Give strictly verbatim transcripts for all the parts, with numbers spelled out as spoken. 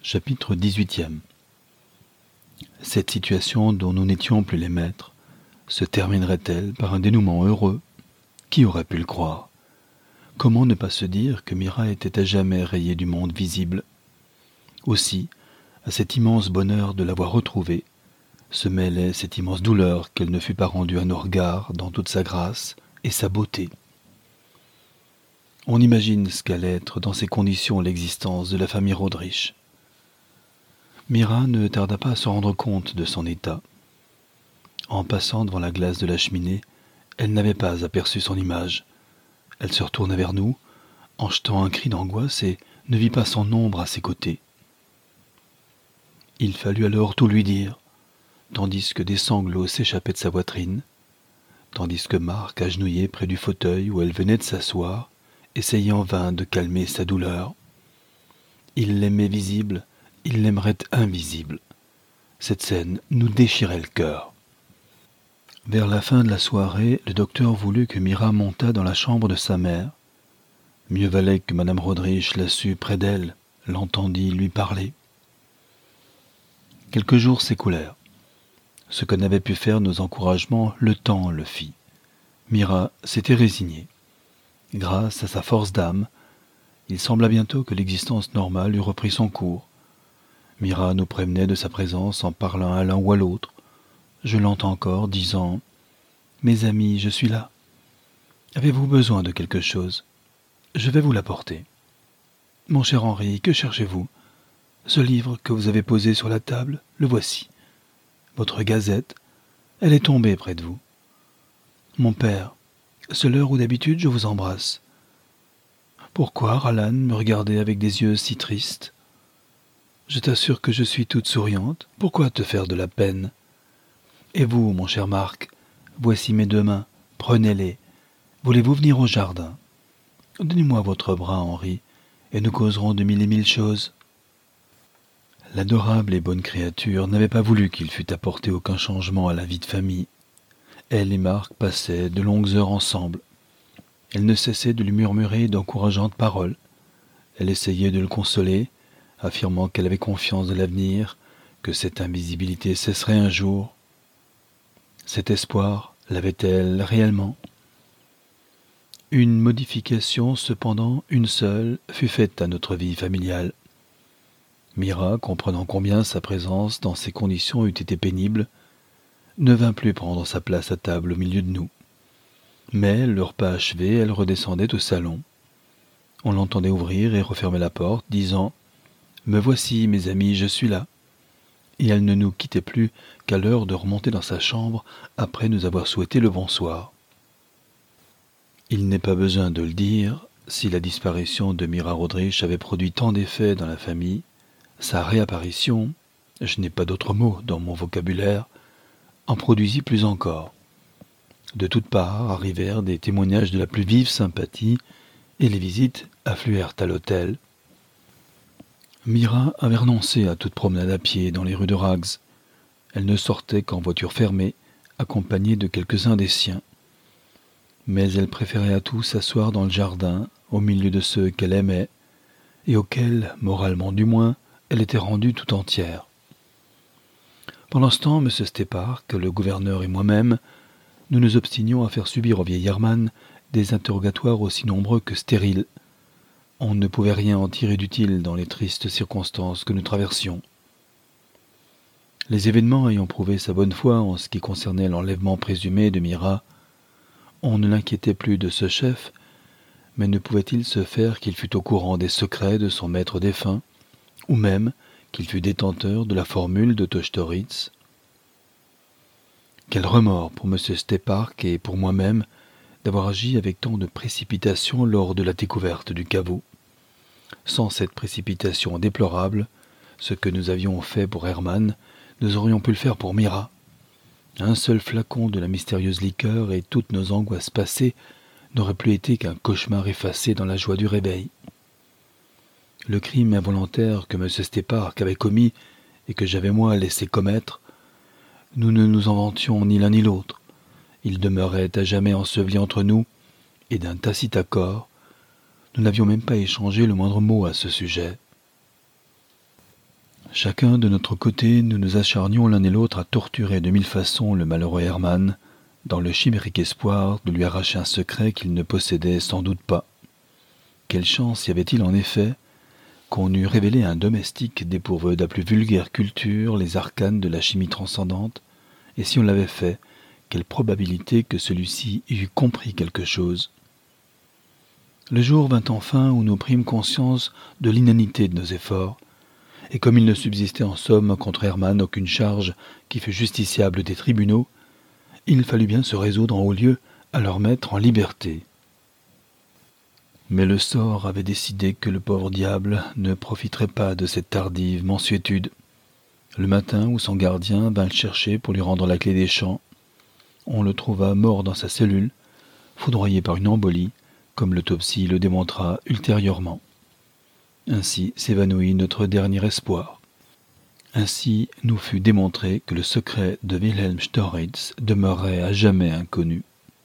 Chapitre dix-huitième. Cette situation dont nous n'étions plus les maîtres se terminerait-elle par un dénouement heureux? Qui aurait pu le croire? Comment ne pas se dire que Mira était à jamais rayée du monde visible? Aussi, à cet immense bonheur de l'avoir retrouvée, se mêlait cette immense douleur qu'elle ne fût pas rendue à nos regards dans toute sa grâce et sa beauté. On imagine ce qu'allait être dans ces conditions l'existence de la famille Roderich. Mira ne tarda pas à se rendre compte de son état. En passant devant la glace de la cheminée, elle n'avait pas aperçu son image. Elle se retourna vers nous, en jetant un cri d'angoisse, et ne vit pas son ombre à ses côtés. Il fallut alors tout lui dire, tandis que des sanglots s'échappaient de sa poitrine, tandis que Marc, agenouillé près du fauteuil où elle venait de s'asseoir, essayait en vain de calmer sa douleur. Il l'aimait visible, il l'aimerait invisible. Cette scène nous déchirait le cœur. Vers la fin de la soirée, le docteur voulut que Mira montât dans la chambre de sa mère. Mieux valait que madame Roderich la sût près d'elle, l'entendît lui parler. Quelques jours s'écoulèrent. Ce que n'avaient pu faire nos encouragements, le temps le fit. Mira s'était résignée. Grâce à sa force d'âme, il sembla bientôt que l'existence normale eût repris son cours. Mira nous prévenait de sa présence en parlant à l'un ou à l'autre. Je l'entends encore disant « Mes amis, je suis là. Avez-vous besoin de quelque chose? Je vais vous l'apporter. Mon cher Henri, que cherchez-vous? Ce livre que vous avez posé sur la table, le voici. Votre gazette, elle est tombée près de vous. Mon père, c'est l'heure où d'habitude je vous embrasse. Pourquoi, Ralan, me regardez avec des yeux si tristes? Je t'assure que je suis toute souriante. Pourquoi te faire de la peine? Et vous, mon cher Marc, voici mes deux mains, prenez-les. Voulez-vous venir au jardin? Donnez-moi votre bras, Henri, et nous causerons de mille et mille choses. L'adorable et bonne créature n'avait pas voulu qu'il fût apporté aucun changement à la vie de famille. Elle et Marc passaient de longues heures ensemble. Elle ne cessait de lui murmurer d'encourageantes paroles. Elle essayait de le consoler, affirmant qu'elle avait confiance de l'avenir, que cette invisibilité cesserait un jour. Cet espoir l'avait-elle réellement? Une modification, cependant, une seule, fut faite à notre vie familiale. Mira, comprenant combien sa présence dans ces conditions eût été pénible, ne vint plus prendre sa place à table au milieu de nous. Mais, le repas achevé, elle redescendait au salon. On l'entendait ouvrir et refermer la porte, disant « Me voici, mes amis, je suis là ». Et elle ne nous quittait plus qu'à l'heure de remonter dans sa chambre après nous avoir souhaité le bonsoir. Il n'est pas besoin de le dire, si la disparition de Mira Roderich avait produit tant d'effets dans la famille, sa réapparition, je n'ai pas d'autre mot dans mon vocabulaire, en produisit plus encore. De toutes parts arrivèrent des témoignages de la plus vive sympathie, et les visites affluèrent à l'hôtel. Mira avait renoncé à toute promenade à pied dans les rues de Rags. Elle ne sortait qu'en voiture fermée, accompagnée de quelques-uns des siens. Mais elle préférait à tout s'asseoir dans le jardin, au milieu de ceux qu'elle aimait, et auxquels, moralement du moins, elle était rendue tout entière. Pendant ce temps, M. Stepark, le gouverneur et moi-même, nous nous obstinions à faire subir au vieil Hermann des interrogatoires aussi nombreux que stériles. On ne pouvait rien en tirer d'utile dans les tristes circonstances que nous traversions. Les événements ayant prouvé sa bonne foi en ce qui concernait l'enlèvement présumé de Mira, on ne l'inquiétait plus de ce chef, mais ne pouvait-il se faire qu'il fût au courant des secrets de son maître défunt, ou même qu'il fût détenteur de la formule de Tauchteritz? Quel remords pour M. Stepark et pour moi-même d'avoir agi avec tant de précipitation lors de la découverte du caveau. Sans cette précipitation déplorable, ce que nous avions fait pour Hermann, nous aurions pu le faire pour Mira. Un seul flacon de la mystérieuse liqueur et toutes nos angoisses passées n'auraient plus été qu'un cauchemar effacé dans la joie du réveil. Le crime involontaire que M. Stepark avait commis et que j'avais moi laissé commettre, nous ne nous en vantions ni l'un ni l'autre. Il demeurait à jamais enseveli entre nous, et d'un tacite accord, nous n'avions même pas échangé le moindre mot à ce sujet. Chacun de notre côté, nous nous acharnions l'un et l'autre à torturer de mille façons le malheureux Hermann, dans le chimérique espoir de lui arracher un secret qu'il ne possédait sans doute pas. Quelle chance y avait-il en effet qu'on eût révélé à un domestique dépourvu de la plus vulgaire culture les arcanes de la chimie transcendante, et si on l'avait fait, quelle probabilité que celui-ci eût compris quelque chose. Le jour vint enfin où nous prîmes conscience de l'inanité de nos efforts, et comme il ne subsistait en somme contre Hermann aucune charge qui fût justiciable des tribunaux, il fallut bien se résoudre en haut lieu à leur mettre en liberté. Mais le sort avait décidé que le pauvre diable ne profiterait pas de cette tardive mansuétude. Le matin où son gardien vint le chercher pour lui rendre la clé des champs, on le trouva mort dans sa cellule, foudroyé par une embolie, comme l'autopsie le démontra ultérieurement. Ainsi s'évanouit notre dernier espoir. Ainsi nous fut démontré que le secret de Wilhelm Storitz demeurait à jamais inconnu.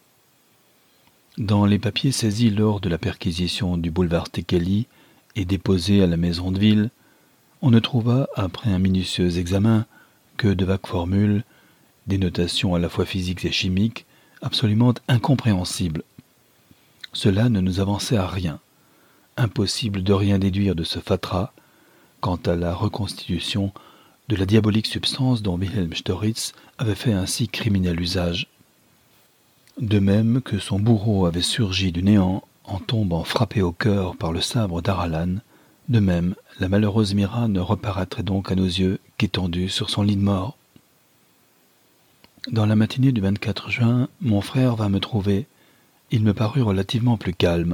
Dans les papiers saisis lors de la perquisition du boulevard Tekeli et déposés à la maison de ville, on ne trouva, après un minutieux examen, que de vagues formules, des notations à la fois physiques et chimiques, absolument incompréhensibles. Cela ne nous avançait à rien. Impossible de rien déduire de ce fatras quant à la reconstitution de la diabolique substance dont Wilhelm Storitz avait fait un si criminel usage. De même que son bourreau avait surgi du néant en tombant frappé au cœur par le sabre d'Aralan, de même la malheureuse Mira ne reparaîtrait donc à nos yeux qu'étendue sur son lit de mort. Dans la matinée du vingt-quatre juin, mon frère vint me trouver. Il me parut relativement plus calme.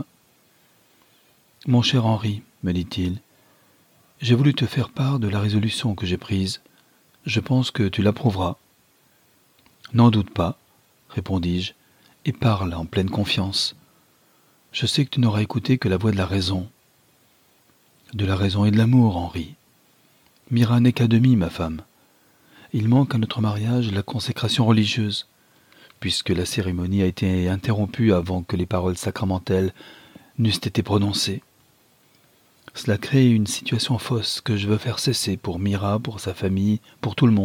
« Mon cher Henri, me dit-il, j'ai voulu te faire part de la résolution que j'ai prise. Je pense que tu l'approuveras. »« N'en doute pas, répondis-je, et parle en pleine confiance. Je sais que tu n'auras écouté que la voix de la raison. »« De la raison et de l'amour, Henri. Mira n'est qu'à demi ma femme. Il manque à notre mariage la consécration religieuse, puisque la cérémonie a été interrompue avant que les paroles sacramentelles n'eussent été prononcées. Cela crée une situation fausse que je veux faire cesser pour Mira, pour sa famille, pour tout le monde. »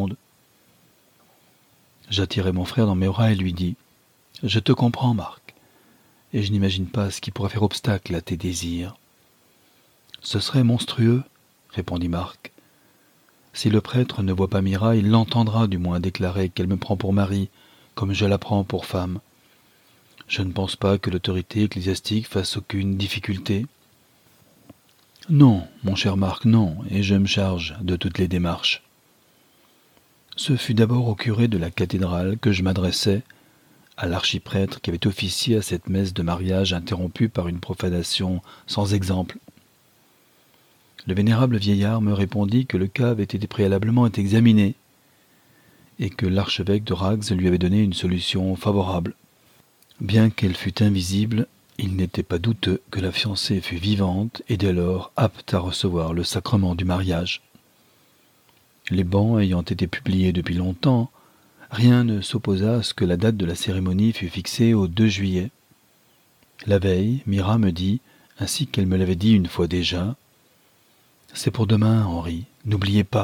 J'attirai mon frère dans mes bras et lui dis « Je te comprends, Marc, et je n'imagine pas ce qui pourrait faire obstacle à tes désirs. »« Ce serait monstrueux, » répondit Marc. « Si le prêtre ne voit pas Mira, il l'entendra du moins déclarer qu'elle me prend pour mari, comme je la prends pour femme. Je ne pense pas que l'autorité ecclésiastique fasse aucune difficulté. »« Non, mon cher Marc, non, et je me charge de toutes les démarches. » Ce fut d'abord au curé de la cathédrale que je m'adressai, à l'archiprêtre qui avait officié à cette messe de mariage interrompue par une profanation sans exemple. Le vénérable vieillard me répondit que le cas avait été préalablement examiné et que l'archevêque de Rags lui avait donné une solution favorable. Bien qu'elle fût invisible, il n'était pas douteux que la fiancée fût vivante et dès lors apte à recevoir le sacrement du mariage. Les bans ayant été publiés depuis longtemps, rien ne s'opposa à ce que la date de la cérémonie fût fixée au deux juillet. La veille, Mira me dit, ainsi qu'elle me l'avait dit une fois déjà, « C'est pour demain, Henri, n'oubliez pas. »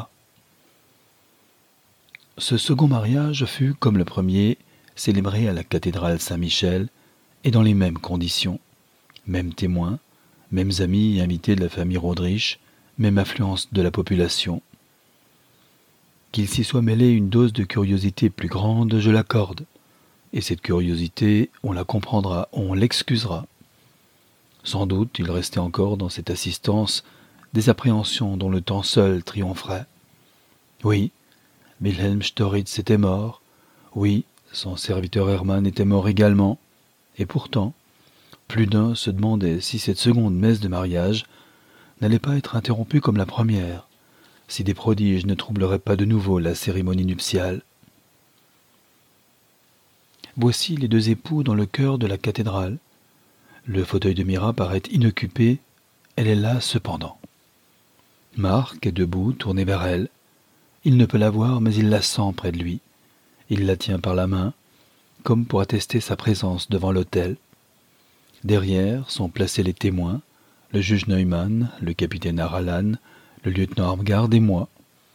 Ce second mariage fut, comme le premier, célébré à la cathédrale Saint-Michel et dans les mêmes conditions. Mêmes témoins, mêmes amis et invités de la famille Rodrich, même affluence de la population. Qu'il s'y soit mêlé une dose de curiosité plus grande, je l'accorde. Et cette curiosité, on la comprendra, on l'excusera. Sans doute, il restait encore dans cette assistance des appréhensions dont le temps seul triompherait. Oui, Wilhelm Storitz était mort. Oui, son serviteur Hermann était mort également. Et pourtant, plus d'un se demandait si cette seconde messe de mariage n'allait pas être interrompue comme la première, si des prodiges ne troubleraient pas de nouveau la cérémonie nuptiale. Voici les deux époux dans le chœur de la cathédrale. Le fauteuil de Mira paraît inoccupé, elle est là cependant. Marc est debout, tourné vers elle. Il ne peut la voir, mais il la sent près de lui. Il la tient par la main, comme pour attester sa présence devant l'autel. Derrière sont placés les témoins, le juge Neumann, le capitaine Aralan, le lieutenant Armgard et moi.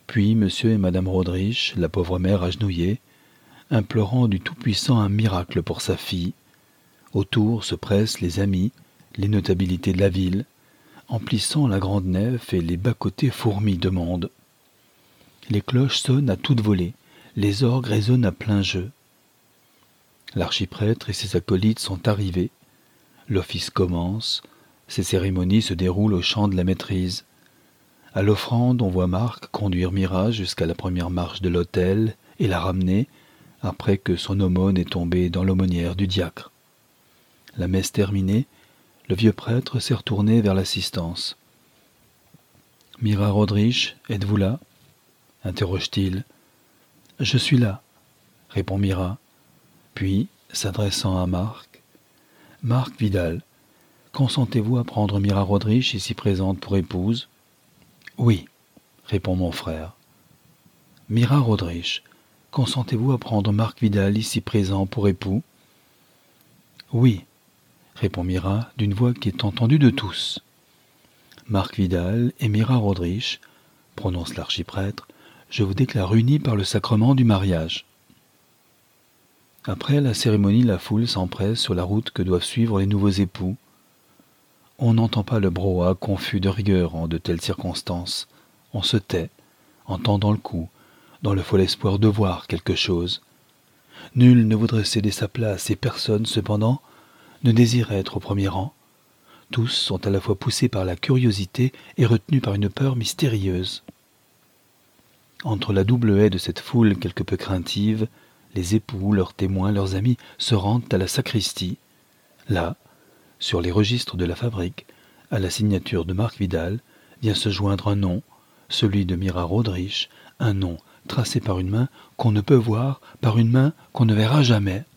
Puis monsieur et madame Rodrich, la pauvre mère agenouillée, implorant du Tout-Puissant un miracle pour sa fille. Autour se pressent les amis, les notabilités de la ville, emplissant la grande nef et les bas-côtés fourmillent de monde. Les cloches sonnent à toute volée, les orgues résonnent à plein jeu. L'archiprêtre et ses acolytes sont arrivés. L'office commence, ces cérémonies se déroulent au chant de la maîtrise. À l'offrande, on voit Marc conduire Mira jusqu'à la première marche de l'autel et la ramener après que son aumône est tombée dans l'aumônière du diacre. La messe terminée, le vieux prêtre s'est retourné vers l'assistance. « Mira Rodrich, êtes-vous là ?» interroge-t-il. « Je suis là, » répond Mira. Puis, s'adressant à Marc, « Marc Vidal, consentez-vous à prendre Mira Rodrich ici présente pour épouse ?»« Oui, » répond mon frère. « Mira Rodrich, consentez-vous à prendre Marc Vidal ici présent pour époux ?»« Oui, » répond Mira d'une voix qui est entendue de tous. Marc Vidal et Mira Rodrich, prononce l'archiprêtre, je vous déclare unis par le sacrement du mariage. Après la cérémonie, la foule s'empresse sur la route que doivent suivre les nouveaux époux. On n'entend pas le brouhaha confus de rigueur en de telles circonstances. On se tait, en tendant le cou, dans le fol espoir de voir quelque chose. Nul ne voudrait céder sa place et personne, cependant, ne désire être au premier rang. Tous sont à la fois poussés par la curiosité et retenus par une peur mystérieuse. Entre la double haie de cette foule quelque peu craintive, les époux, leurs témoins, leurs amis se rendent à la sacristie. Là, sur les registres de la fabrique, à la signature de Marc Vidal, vient se joindre un nom, celui de Mira Rodrich, un nom tracé par une main qu'on ne peut voir, par une main qu'on ne verra jamais.